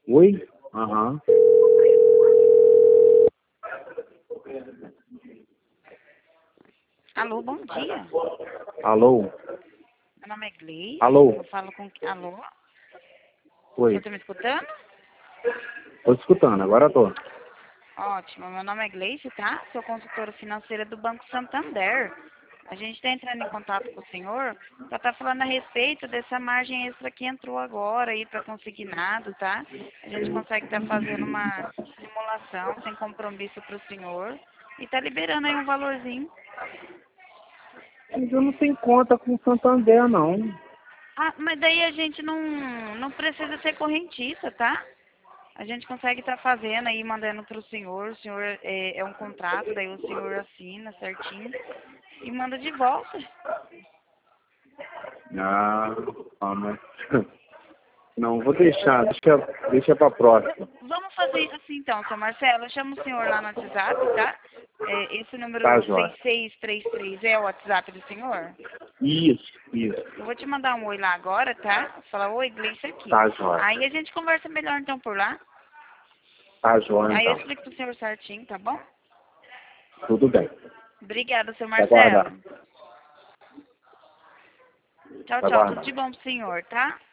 Oi? Aham. Alô, bom dia. Alô? Meu nome é Gleice. Alô? Eu falo com... Alô? Oi. Você tá me escutando? Tô te escutando, agora tô. Ótimo. Meu nome é Gleice, tá? Sou consultora financeira do Banco Santander. A gente está entrando em contato com o senhor para estar falando a respeito dessa margem extra que entrou agora aí para consignado, tá? A gente consegue estar fazendo uma simulação sem compromisso para o senhor e tá liberando aí um valorzinho. Mas eu não tenho conta com o Santander, não. Ah, mas daí a gente não precisa ser correntista, tá? A gente consegue estar fazendo aí, mandando para o senhor é um contrato, daí o senhor assina certinho e manda de volta. Mas... Não, vou deixar, deixa pra próxima. Vamos fazer assim então, seu Marcelo, eu chamo o senhor lá no WhatsApp, tá? Esse Tá, número jóia. 6633 é o WhatsApp do senhor? Isso, isso. Eu vou te mandar um oi lá agora, tá? Falar, oi, Gleice aqui. Tá, jóia. Aí a gente conversa melhor então por lá. Tá, jóia, Aí eu então. explico pro senhor certinho, tá bom? Tudo bem. Obrigada, seu Vou aguardar. Marcelo. Tchau, Vou tchau. Tudo aguardar. de bom pro senhor, tá?